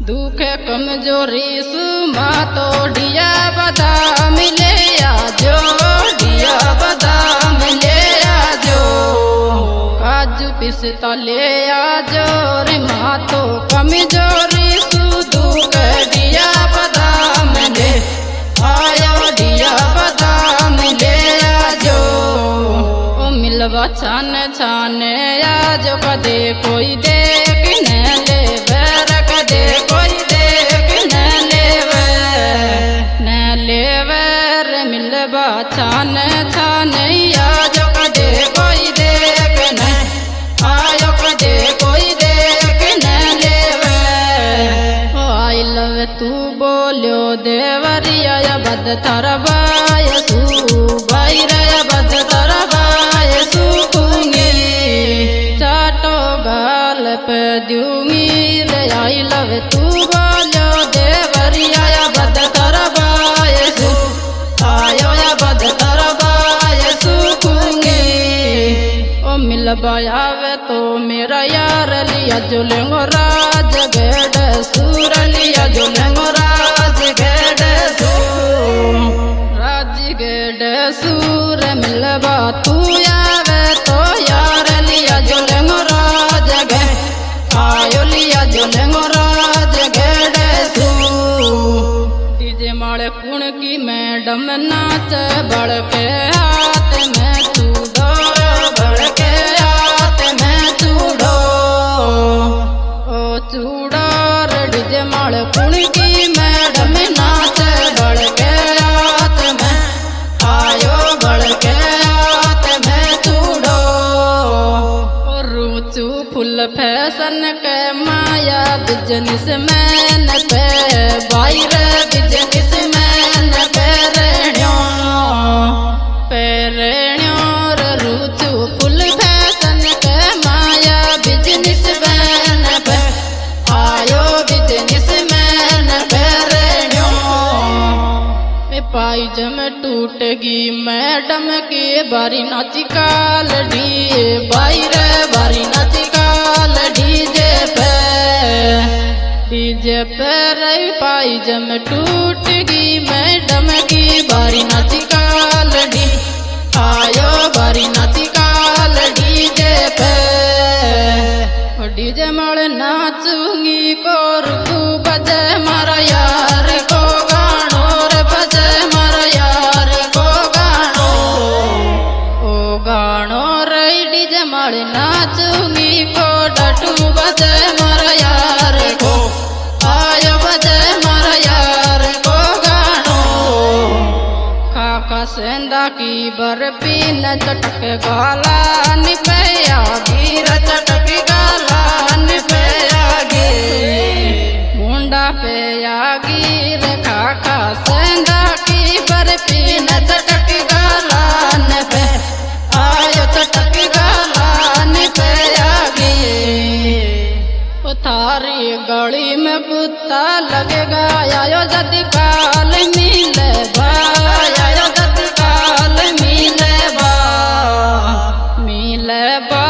दुख कमजोरी सुमा तो डिया बादाम ले आजो, डिया बादाम ले आजो, काजू पिस्ता ले आजो रे माँ तो कमजोरी सु दुख डिया बादाम ले आयो, डिया बादाम ले आजो। ओ मिलवा छान छाने आजो, कदे कोई देख न ले बर, कदे कोई देख न लेवे रे मिलवा छान छाने आजो, कदे कोई देख न आयो, कदे कोई देख न लेवे। ओ आई लव तू बोलो देवरिया या बद तरबाय सू बाईरा या बद तरबाय सुकूंगी, चाटो गाल पे दूंगी रे। आई लव तू बोलो देवरिया या बद तरबाय सू आयो या बद तरबाय सुकूंगी। ओ मिलबा आवे तो मेरा यार लिया जो लेंगो राज गेड सूर, लिया जो लेंगो राज गेड सूर, राज गेड सूर। मिलबा तू आवे तो यार लिया जो लेंगो राज गे आयो, लिया जो लेंगो राज गेड सूर। डीजे माले कुण की मैडम नाच बढ़ के हाथ में चूड़ो, बढ़ के हाथ में चूड़ो, ओ चूड़ो रे। डीजे माले कुण की मैडम नाच बढ़ के हाथ में आयो, बढ़ के हाथ में चूड़ो। और रूचू फुल फैशन के माया बिजनेस मैन पे बाहर, बिजनेस मैन पेरणियों रे रूचू फुल फैशन के माया बिजनेस मैन पे आयो, बिजनेस मैन पेरणियों। पाई जम टूटगी मैडम की बारी नाची काल डी बाहर, बारी नाची काल डीजे पे, डीजे पे रही पाई जम टूटगी मैडम की बारी नाची काल डी आयो, बारी नाची काल डीजे पे। डीजे माल नाचूंगी को रुकू बजे मारा यार को गानो रे, बजे मारा यार को गानो, ओ गानो रे। डीजे माल नाचूंगी को डटू बजे मारा यार को आयो, बजे मारा यार को गानो। खाका सेंधा की बर्फी न चटक गालान पे आगी रे, चटक गालान पे आगी, मुंडा पे आगी रे। खाका सेंधा की बर्फी न चटक गालान पे आयो, चटक गालान पे आगी। ओ थारी गली में कुत्ता लगेगा आयो, जद काल मिले आयो, जद काल मिले बा